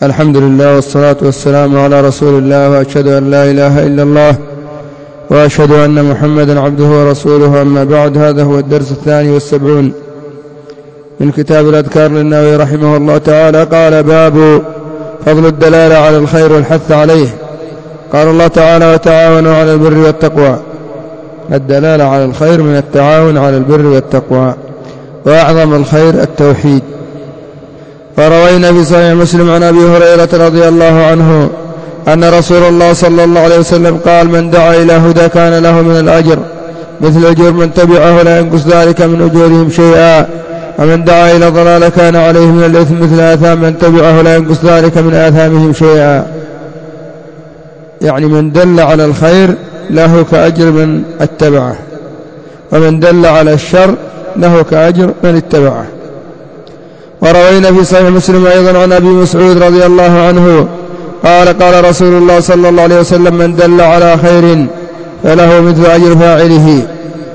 الحمد لله والصلاة والسلام على رسول الله، وأشهد أن لا إله إلا الله، وأشهد أن محمدا عبده ورسوله. أما بعد، هذا هو الدرس 72 من كتاب الأذكار للنووي رحمه الله تعالى. قال: باب فضل الدلالة على الخير والحث عليه. قال الله تعالى: وتعاونوا على البر والتقوى. الدلالة على الخير من التعاون على البر والتقوى، وأعظم الخير التوحيد. وروينا في صحيح مسلم عن أبي هريرة رضي الله عنه أن رسول الله صلى الله عليه وسلم قال: من دعا إلى هدى كان له من الأجر مثل أجور من تبعه لا ينقص ذلك من أجورهم شيئا، ومن دعا إلى ضلال كان عليه من الإثم مثل آثام من تبعه لا ينقص ذلك من آثامهم شيئا. يعني من دل على الخير له كأجر من اتبعه، ومن دل على الشر له كأجر من اتبعه. وروينا في صحيح مسلم أيضا عن أبي مسعود رضي الله عنه قال: قال رسول الله صلى الله عليه وسلم: من دل على خير فله مثل أجر فاعله.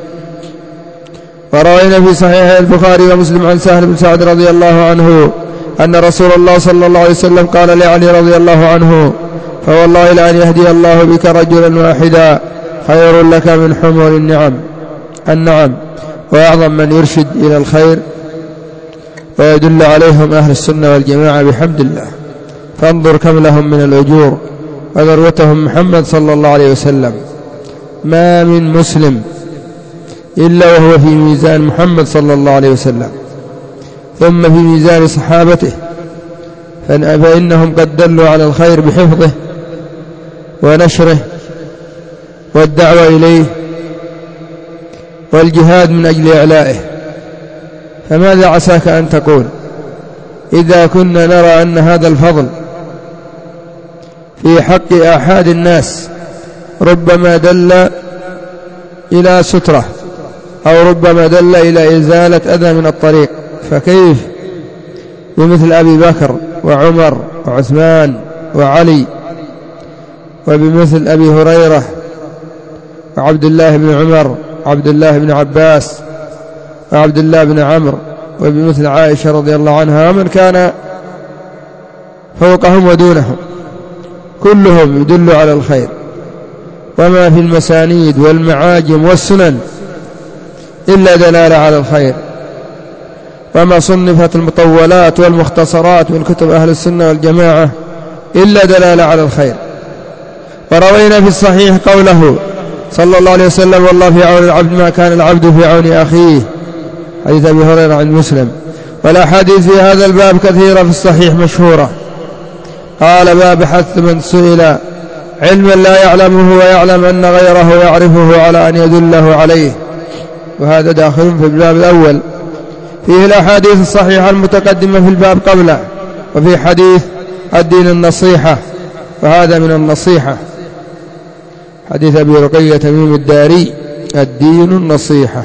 وروينا في صحيح البخاري ومسلم عن سهل بن سعد رضي الله عنه أن رسول الله صلى الله عليه وسلم قال لعلي رضي الله عنه: فوالله لأن يهدي الله بك رجلا واحدا خير لك من حمر النعم. وأعظم من يرشد إلى الخير ويدل عليهم أهل السنة والجماعة بحمد الله، فانظر كم لهم من الأجور، وذروتهم محمد صلى الله عليه وسلم. ما من مسلم إلا وهو في ميزان محمد صلى الله عليه وسلم، ثم في ميزان صحابته، فإنهم قد دلوا على الخير بحفظه ونشره والدعوة إليه والجهاد من أجل إعلائه. فماذا عساك أن تقول إذا كنا نرى أن هذا الفضل في حق آحاد الناس ربما دل إلى سترة، أو ربما دل إلى إزالة أذى من الطريق، فكيف بمثل أبي بكر وعمر وعثمان وعلي، وبمثل أبي هريرة وعبد الله بن عمر وعبد الله بن عباس وعبد الله بن عمرو، وبمثل عائشة رضي الله عنها، ومن كان فوقهم ودونهم، كلهم يدل على الخير. وما في المسانيد والمعاجم والسنن إلا دلالة على الخير، وما صنفت المطولات والمختصرات من كتب أهل السنة والجماعة إلا دلالة على الخير. وروينا في الصحيح قوله صلى الله عليه وسلم: والله في عون العبد ما كان العبد في عون أخيه، حديث أبي هريرة عند مسلم. والأحاديث في هذا الباب كثيرة في الصحيح مشهورة. قال: باب حث من سئل علما لا يعلمه ويعلم أن غيره يعرفه على أن يدله عليه، وهذا داخل في الباب الأول. فيه الأحاديث الصحيحة المتقدمة في الباب قبله، وفي حديث الدين النصيحة، وهذا من النصيحة، حديث أبي رقية تميم الداري: الدين النصيحة.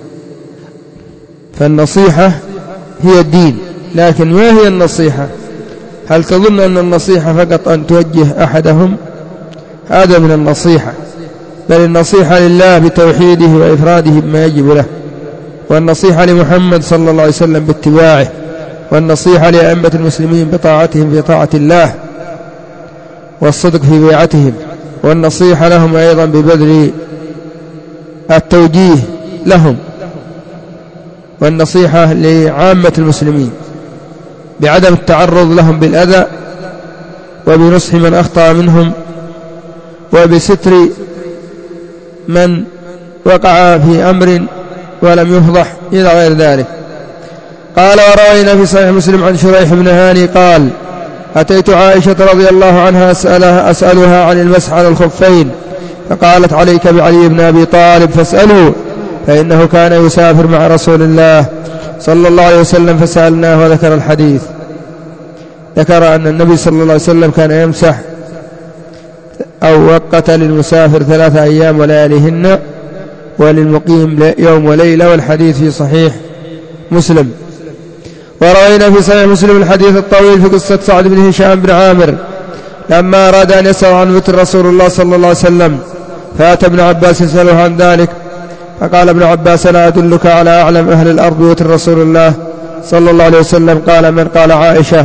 فالنصيحة هي الدين، لكن ما هي النصيحة؟ هل تظن أن النصيحة فقط أن توجه أحدهم؟ هذا من النصيحة، بل النصيحة لله بتوحيده وإفراده بما يجب له، والنصيحة لمحمد صلى الله عليه وسلم باتباعه، والنصيحة لأئمة المسلمين بطاعتهم في طاعة الله والصدق في بيعتهم، والنصيحة لهم أيضا ببذل التوجيه لهم، والنصيحة لعامة المسلمين بعدم التعرض لهم بالأذى، وبنصح من أخطأ منهم، وبستر من وقع في أمر ولم يفضح إلى غير ذلك. قال: وروينا في صحيح مسلم عن شريح بن هاني قال: أتيت عائشة رضي الله عنها أسألها عن المسح على الخفين، فقالت: عليك بعلي بن أبي طالب فاسأله، فإنه كان يسافر مع رسول الله صلى الله عليه وسلم. فسألناه وذكر الحديث. ذكر أن النبي صلى الله عليه وسلم كان يمسح أو وقت للمسافر 3 أيام ولياليهن، وللمقيم يوم وليلة، والحديث في صحيح مسلم. وروينا في صحيح مسلم الحديث الطويل في قصة سعد بن هشام بن عامر لما أراد أن يسأل عن وتر رسول الله صلى الله عليه وسلم، فأتى ابن عباس يسأله عن ذلك، فقال ابن عباس: لا أدلك على أعلم أهل الأرض وتر رسول الله صلى الله عليه وسلم؟ قال: من؟ قال: عائشة.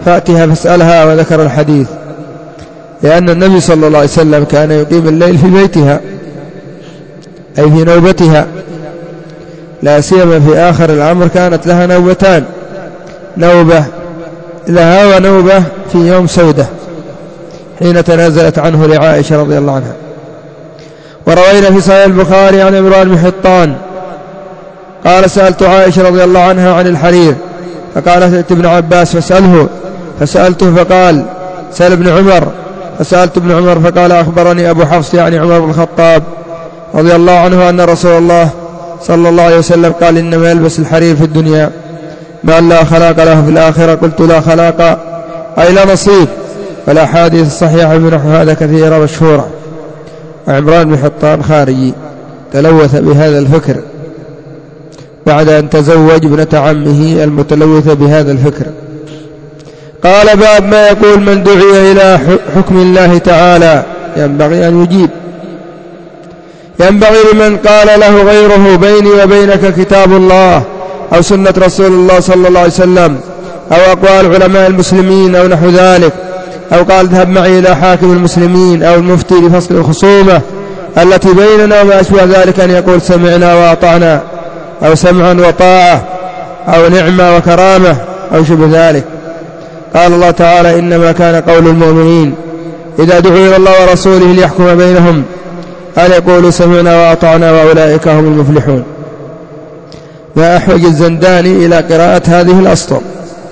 فأتها فاسألها، وذكر الحديث، لأن النبي صلى الله عليه وسلم كان يقيم الليل في بيتها أي في نوبتها، لا سيما في آخر الأمر كانت لها نوبتان، نوبة لها ونوبة في يوم سودة حين تنازلت عنه لعائشة رضي الله عنها. وروينا في صحيح البخاري عن عمران بن حطان قال سألت عائشة رضي الله عنها عن الحرير، فقالت ائت ابن عباس فاسأله، فسألته فقال سأل ابن عمر، فسألت ابن عمر فقال أخبرني أبو حفص يعني عمر بن الخطاب رضي الله عنه أن رسول الله صلى الله عليه وسلم قال إنما يلبس الحرير في الدنيا من لا خلاق له في الآخرة. قلت لا خلاق أي لا نصيب. فالأحاديث الصحيحة من هذا كثيرة مشهورة. وعمران بن حطان خارجي تلوث بهذا الفكر بعد أن تزوج ابنة عمه المتلوثة بهذا الفكر. قال باب ما يقول من دعي إلى حكم الله تعالى ينبغي أن يجيب. ينبغي لمن قال له غيره بيني وبينك كتاب الله أو سنة رسول الله صلى الله عليه وسلم أو أقوال علماء المسلمين أو نحو ذلك، أو قال اذهب معي إلى حاكم المسلمين أو المفتي لفصل الخصومة التي بيننا وما أشبه ذلك، أن يقول سمعنا وأطعنا أو سمعا وطاعة أو نعمة وكرامة أو شبه ذلك. قال الله تعالى إنما كان قول المؤمنين إذا دعوا إلى الله ورسوله ليحكم بينهم أن يقولوا سمعنا وأطعنا وأولئك هم المفلحون. ما أحوج الزنداني إلى قراءة هذه الأسطر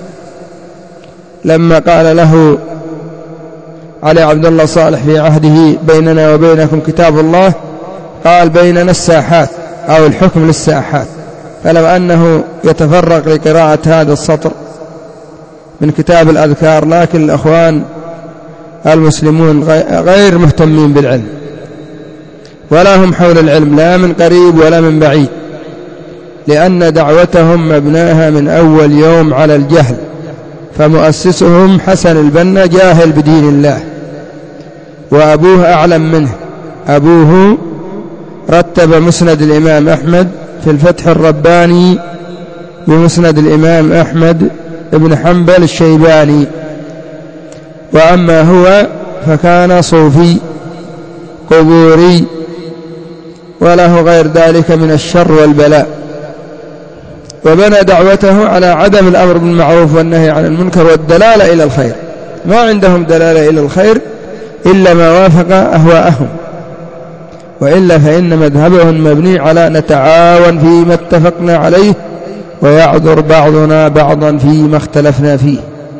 لما قال له علي عبد الله صالح في عهده بيننا وبينكم كتاب الله، قال بيننا الساحات أو الحكم للساحات. فلو أنه يتفرق لقراءة هذا السطر من كتاب الأذكار، لكن الأخوان المسلمون غير مهتمين بالعلم ولا هم حول العلم لا من قريب ولا من بعيد، لأن دعوتهم مبناها من أول يوم على الجهل، فمؤسسهم حسن البنا جاهل بدين الله وأبوه أعلم منه. أبوه رتب مسند الإمام أحمد في الفتح الرباني بمسند الإمام أحمد ابن حنبل الشيباني، وأما هو فكان صوفي قبوري وله غير ذلك من الشر والبلاء، وبنى دعوته على عدم الأمر بالمعروف والنهي عن المنكر والدلالة إلى الخير. ما عندهم دلالة إلى الخير إلا ما وافق أهواءهم، وإلا فإن مذهبهم مبني على نتعاون فيما اتفقنا عليه ويعذر بعضنا بعضا فيما اختلفنا فيه.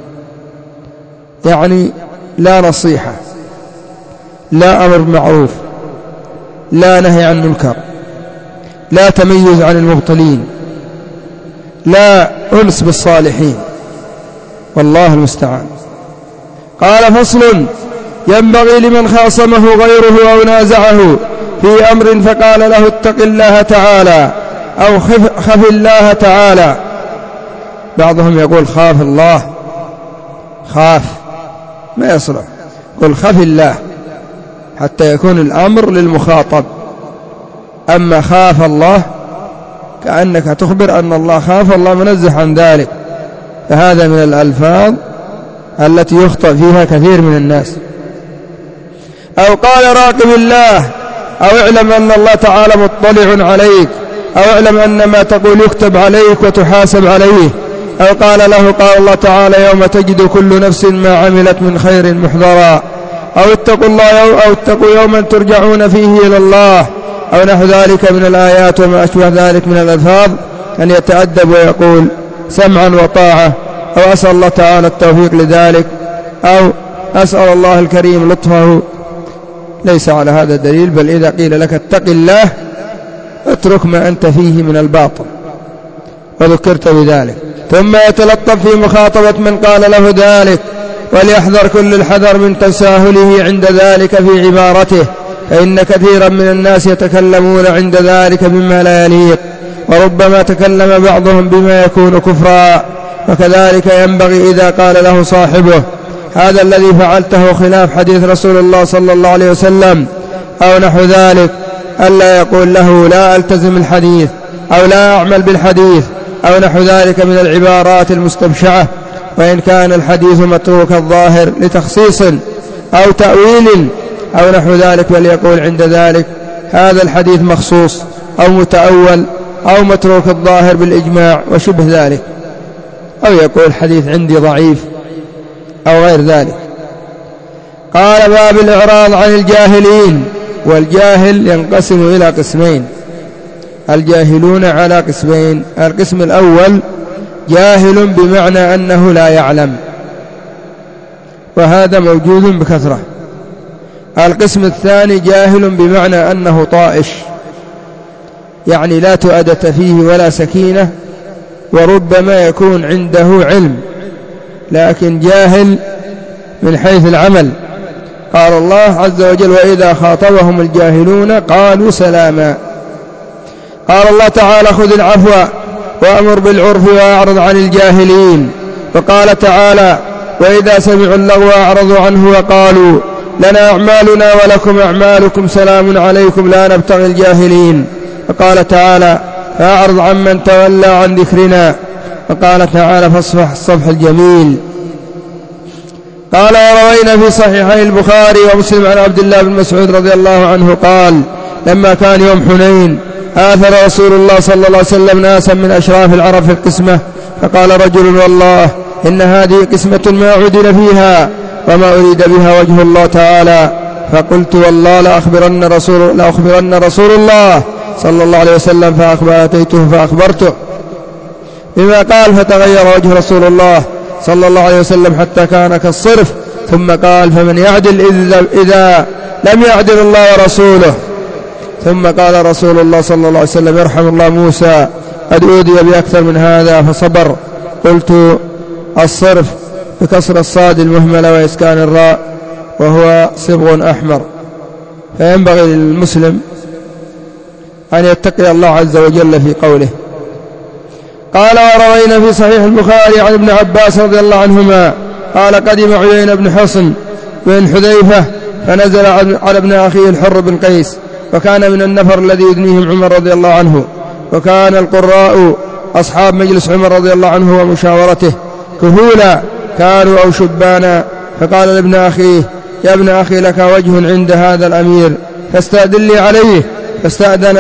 يعني لا نصيحة، لا أمر معروف، لا نهي عن منكر، لا تميز عن المبطلين، لا أنس بالصالحين، والله المستعان. قال فصل: ينبغي لمن خاصمه غيره أو نازعه في أمر فقال له اتق الله تعالى أو خف الله تعالى. بعضهم يقول خاف الله، خاف ما يصلح، قل خف الله حتى يكون الأمر للمخاطب. أما خاف الله كأنك تخبر أن الله خاف، الله منزه عن ذلك، فهذا من الألفاظ التي يخطئ فيها كثير من الناس. أو قال راقب الله، أو اعلم أن الله تعالى مطلع عليك، أو اعلم أن ما تقول يكتب عليك وتحاسب عليه. أو قال له قال الله تعالى يوم تجد كل نفس ما عملت من خير محضرا. أو اتقوا الله، أو اتقوا يوما ترجعون فيه إلى الله، أو نحو ذلك من الآيات وما أشبه ذلك من الألفاظ، أن يتأدب ويقول سمعا وطاعة، أو أسأل الله تعالى التوفيق لذلك، أو أسأل الله الكريم لطفه. ليس على هذا دليل، بل إذا قيل لك اتق الله اترك ما أنت فيه من الباطل وذكرت بذلك. ثم يتلطف في مخاطبة من قال له ذلك، وليحذر كل الحذر من تساهله عند ذلك في عبارته، فإن كثيرا من الناس يتكلمون عند ذلك بما لا يليق، وربما تكلم بعضهم بما يكون كفرا. وكذلك ينبغي إذا قال له صاحبه هذا الذي فعلته خلاف حديث رسول الله صلى الله عليه وسلم أو نحو ذلك، ألا يقول له لا ألتزم الحديث أو لا أعمل بالحديث أو نحو ذلك من العبارات المستبشعة وإن كان الحديث متروك الظاهر لتخصيص أو تأويل أو نحو ذلك، بل يقول عند ذلك هذا الحديث مخصوص أو متأول أو متروك الظاهر بالإجماع وشبه ذلك، أو يقول حديث عندي ضعيف أو غير ذلك. قال: باب الإعراض عن الجاهلين. والجاهل ينقسم إلى قسمين: الجاهلون على قسمين. القسم الأول جاهل بمعنى أنه لا يعلم، وهذا موجود بكثرة. القسم الثاني جاهل بمعنى أنه طائش، يعني لا تؤدة فيه ولا سكينة، وربما يكون عنده علم لكن جاهل من حيث العمل. قال الله عز وجل: وإذا خاطبهم الجاهلون قالوا سلاما. قال الله تعالى: خذ العفو وأمر بالعرف وأعرض عن الجاهلين. وقال تعالى: وإذا سمعوا اللغو أعرضوا عنه وقالوا لنا أعمالنا ولكم أعمالكم سلام عليكم لا نبتغي الجاهلين. وقال تعالى: فأعرض عمن تولى عن ذكرنا. وقال تعالى: فاصفح الصفح الجميل. قال: وروينا في صحيحي البخاري ومسلم عن عبد الله بن مسعود رضي الله عنه قال: لما كان يوم حنين آثر رسول الله صلى الله عليه وسلم ناسا من أشراف العرب في القسمة، فقال رجل: والله إن هذه قسمة ما عدل فيها وما أريد بها وجه الله تعالى. فقلت: والله لأخبرن رسول الله صلى الله عليه وسلم، فأتيته فأخبرته بما قال، فتغير وجه رسول الله صلى الله عليه وسلم حتى كان كالصرف، ثم قال: فمن يعدل إذا لم يعدل الله ورسوله. ثم قال رسول الله صلى الله عليه وسلم: يرحم الله موسى قد أوذي بأكثر من هذا فصبر. قلت: الصرف بكسر الصاد المهملة وإسكان الراء، وهو صبغ أحمر. فينبغي للمسلم أن يتقي الله عز وجل في قوله. قال: وروينا في صحيح البخاري عن ابن عباس رضي الله عنهما قال: قدم عيينة بن حصن بن حذيفة فنزل على ابن أخيه الحر بن قيس، وكان من النفر الذي يدنيهم عمر رضي الله عنه، وكان القراء أصحاب مجلس عمر رضي الله عنه ومشاورته كهولا كانوا أو شبانا. فقال لابن أخيه: يا ابن أخي لك وجه عند هذا الأمير فاستأذن لي عليه. فاستأذن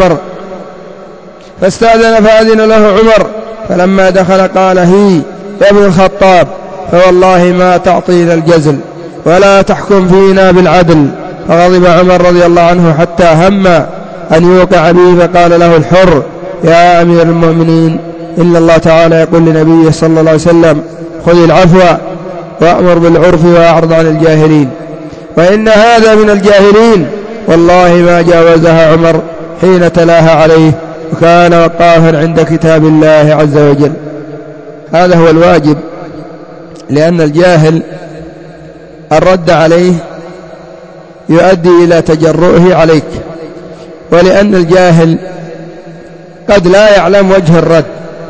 فأذن له عمر، فلما دخل قال: هي يا ابن الخطاب، فوالله ما تعطينا الجزل ولا تحكم فينا بالعدل. فغضب عمر رضي الله عنه حتى هم أن يوقع به، فقال له الحر: يا أمير المؤمنين، إن الله تعالى يقول لنبيه صلى الله عليه وسلم: خذ العفو وأمر بالعرف وأعرض عن الجاهلين، وإن هذا من الجاهلين. والله ما جاوزها عمر حين تلاها عليه، وكان وقافا عند كتاب الله عز وجل. هذا هو الواجب، لأن الجاهل الرد عليه يؤدي إلى تجرؤه عليك، ولأن الجاهل قد لا يعلم وجه الرد،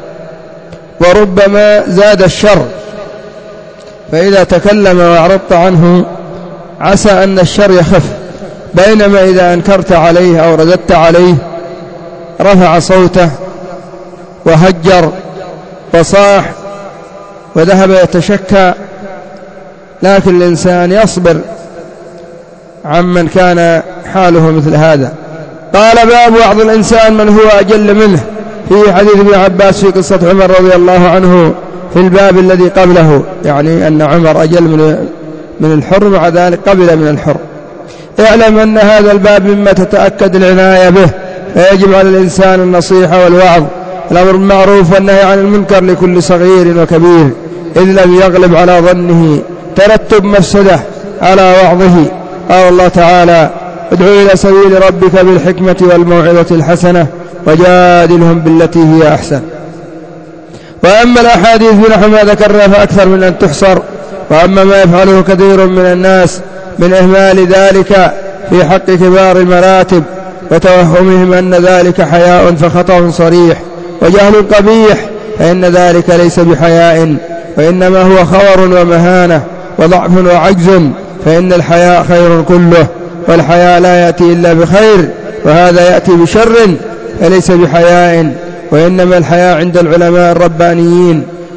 وربما زاد الشر، فإذا تكلم وأعرضت عنه عسى أن الشر يخف، بينما إذا أنكرت عليه أو رددت عليه رفع صوته وهجر وصاح وذهب يتشكى. لكن الإنسان يصبر عمن كان حاله مثل هذا. قال: باب وعظ الإنسان من هو أجل منه، في حديث ابن عباس في قصة عمر رضي الله عنه في الباب الذي قبله، يعني أن عمر أجل من الحر، مع ذلك قبل من الحر. اعلم أن هذا الباب مما تتأكد العناية به، فيجب على الإنسان النصيحة والوعظ، الأمر بالمعروف والنهي عن المنكر لكل صغير وكبير، إذ لم يغلب على ظنه ترتب مفسده على وعظه. قال الله تعالى: ادع إلى سبيل ربك بالحكمة والموعظة الحسنة وجادلهم بالتي هي أحسن. وأما الأحاديث بنحو ما ذكرنا فأكثر من أن تحصر. وأما ما يفعله كثير من الناس من إهمال ذلك في حق كبار المراتب وتوهمهم أن ذلك حياء فخطأ صريح وجهل قبيح، فإن ذلك ليس بحياء، وإنما هو خور ومهانة وضعف وعجز، فإن الحياء خير كله، والحياء لا يأتي إلا بخير، وهذا يأتي بشر فليس بحياء. وإنما الحياء عند العلماء الربانيين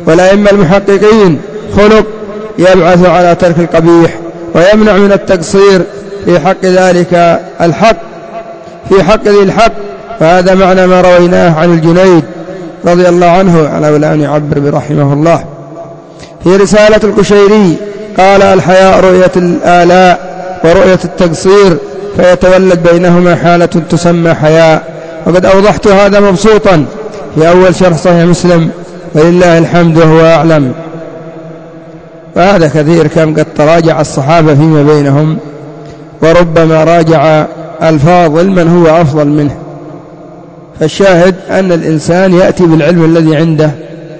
والأئمة المحققين خلق يبعث على ترك القبيح ويمنع من التقصير في حق ذلك الحق في حق ذي الحق. وهذا معنى ما رويناه عن الجنيد رضي الله عنه على ولا أن يعبر برحمه الله في رسالة القشيري قال: الحياء رؤية الآلاء ورؤية التقصير، فيتولد بينهما حالة تسمى حياء. وقد أوضحت هذا مبسوطا في أول شرح صحيح مسلم، ولله الحمد وهو أعلم. وهذا كثير، كم قد تراجع الصحابة فيما بينهم، وربما راجع الفاضل من هو أفضل منه. فالشاهد أن الإنسان يأتي بالعلم الذي عنده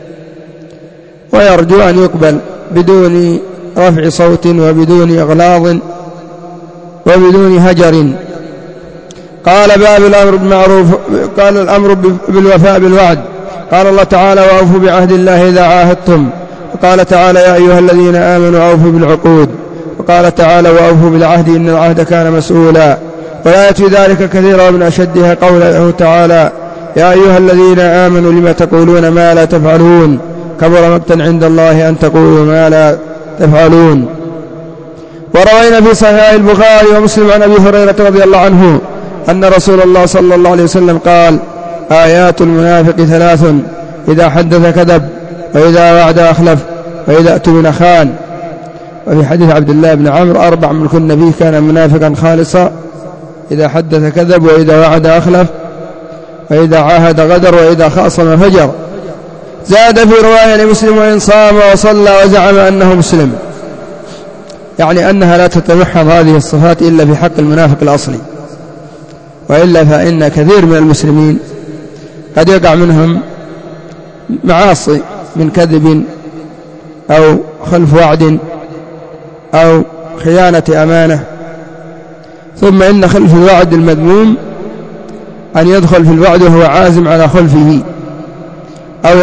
ويرجو أن يقبل بدون رفع صوت وبدون إغلاظ وبدون هجر. قال: باب الأمر بالمعروف، قال: الأمر بالوفاء بالوعد. قال الله تعالى: وأوفوا بعهد الله إذا عاهدتم. وقال تعالى: يا أيها الذين آمنوا أوفوا بالعقود. وقال تعالى: وأوفوا بالعهد إن العهد كان مسؤولا. وآية في ذلك كثيرة، ومن أشدها قوله تعالى: يا أيها الذين آمنوا لم تقولون ما لا تفعلون كبر مقتا عند الله أن تقولوا ما لا تفعلون. وروينا في صحيح البخاري ومسلم عن أبي هريرة رضي الله عنه أن رسول الله صلى الله عليه وسلم قال: آيات المنافق 3: إذا حدث كذب، وإذا وعد أخلف، وإذا اؤتمن خان. وفي حديث عبد الله بن عمرو: 4 من كن فيه كان منافقا خالصا: إذا حدث كذب، وإذا وعد أخلف، وإذا عاهد غدر، وإذا خاصم فجر. زاد في رواية لمسلم: وإن صام وصلى وزعم أنه مسلم، يعني أنها لا تتمحض هذه الصفات إلا في حق المنافق الأصلي، وإلا فإن كثير من المسلمين قد يقع منهم معاصي من كذب أو خلف وعد أو خيانة أمانة. ثم إن خلف الوعد المذموم أن يدخل في الوعد وهو عازم على خلفه، أو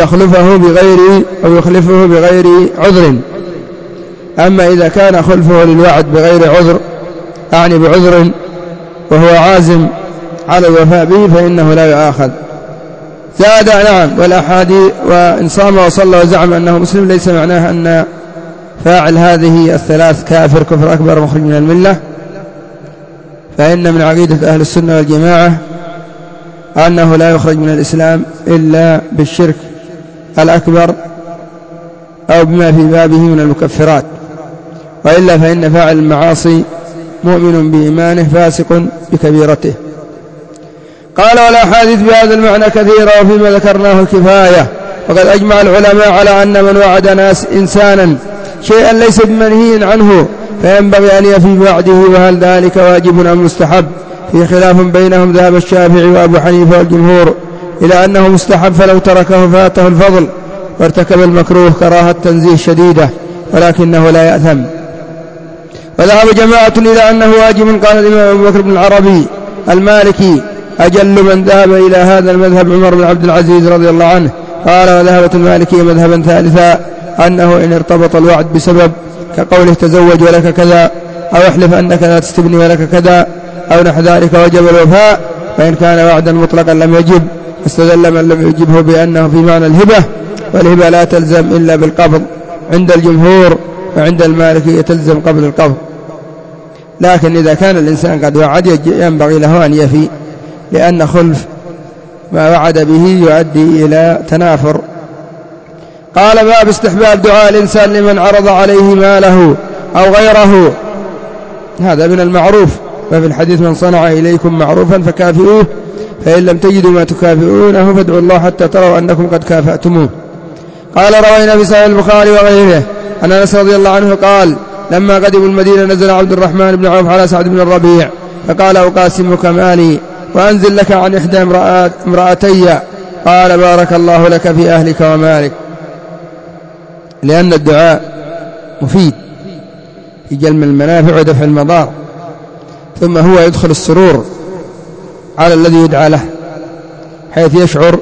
يخلفه بغير عذر. أما إذا كان خلفه للوعد بغير عذر، أعني بعذر، وهو عازم على الوفاء به، فإنه لا يؤاخذ. زاد: نعم. والأحاديث: وإن صام وصلى وزعم أنه مسلم، ليس معناه أن فاعل هذه الثلاث كافر كفر أكبر مخرج من الملة، فإن من عقيدة أهل السنة والجماعة أنه لا يخرج من الإسلام إلا بالشرك الأكبر أو بما في بابه من المكفرات، وإلا فإن فاعل المعاصي مؤمن بإيمانه فاسق بكبيرته. قال: والأحاديث بهذا المعنى كثيرة، وفيما ذكرناه كفاية. وقد أجمع العلماء على أن من وعد ناس إنسانا شيئا ليس بمنهي عنه فينبغي أن يفي بوعده، وهل ذلك واجب أم مستحب؟ في خلاف بينهم. ذهب الشافعي وأبو حنيفة والجمهور إلى أنه مستحب، فلو تركه فاته الفضل وارتكب المكروه كراهة تنزيه شديدة، ولكنه لا يأثم. وذهب جماعة إلى أنه واجب. قال الإمام أبو بكر بن العربي المالكي: أجل من ذهب إلى هذا المذهب عمر بن عبد العزيز رضي الله عنه. قال: وذهبت المالكية مذهبا ثالثا، أنه إن ارتبط الوعد بسبب، كقوله تزوج ولك كذا، أو احلف أنك لا تستبني ولك كذا، أو نحو ذلك، وجب الوفاء. فإن كان وعدا مطلقا لم يجب. استدل من لم يجبه بأنه في معنى الهبة، والهبة لا تلزم إلا بالقبض عند الجمهور، وعند المالكية تلزم قبل القبض. لكن إذا كان الإنسان قد وعد ينبغي له أن يفي، لأن خلف ما وعد به يؤدي إلى تنافر. قال: باب استحباب دعاء الإنسان لمن عرض عليه ماله أو غيره، هذا من المعروف. ففي الحديث: من صنع إليكم معروفا فكافئوه، فإن لم تجدوا ما تكافئونه فادعوا الله حتى تروا أنكم قد كافأتموه. قال: روينا في صحيح البخاري وغيره عن أنس رضي الله عنه قال: لما قدموا المدينة نزل عبد الرحمن بن عوف على سعد بن الربيع فقال: أقاسمك مالي وأنزل لك عن إحدى امرأتي. قال: بارك الله لك في أهلك ومالك. لأن الدعاء مفيد في جلب المنافع ودفع المضار، ثم هو يدخل السرور على الذي يدعى له، حيث يشعر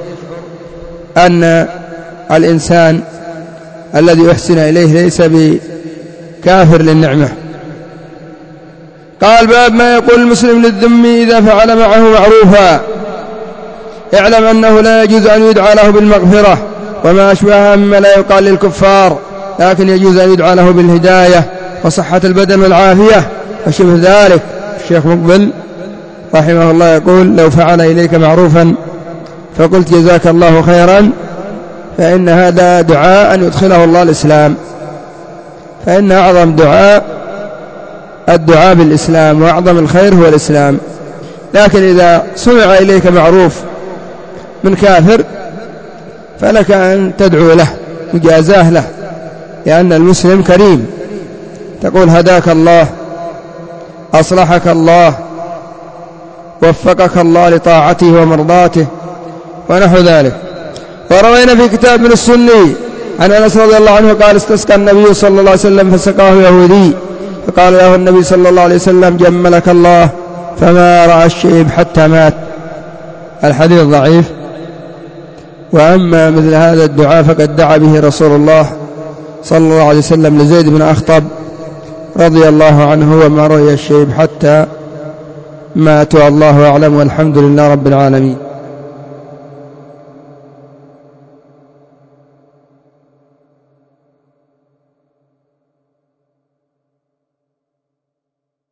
أن الإنسان الذي أحسن إليه ليس بكافر للنعمة. قال: باب ما يقول المسلم للذمي إذا فعل معه معروفا. اعلم أنه لا يجوز أن يدعى له بالمغفرة وما أشبهها مما لا يقال للكفار، لكن يجوز أن يدعى له بالهداية وصحة البدن والعافية وشبه ذلك. الشيخ مقبل رحمه الله يقول: لو فعل إليك معروفا فقلت جزاك الله خيرا فإن هذا دعاء أن يدخله الله الإسلام، فإن أعظم دعاء الدعاء بالإسلام، وأعظم الخير هو الإسلام. لكن إذا سمع إليك معروف من كافر فلك أن تدعو له مجازاه له، لأن المسلم كريم، تقول: هداك الله، أصلحك الله، وفقك الله لطاعته ومرضاته ونحو ذلك. وروينا في كتاب من السني عن أنس رضي الله عنه قال: استسقى النبي صلى الله عليه وسلم فسقاه يهودي، فقال له النبي صلى الله عليه وسلم: جملك الله، فما رأى الشيب حتى مات. الحديث ضعيف. وأما مثل هذا الدعاء فقد دعا به رسول الله صلى الله عليه وسلم لزيد بن أخطب رضي الله عنه، وما رأي الشيب حتى مات، والله أعلم، والحمد لله رب العالمين.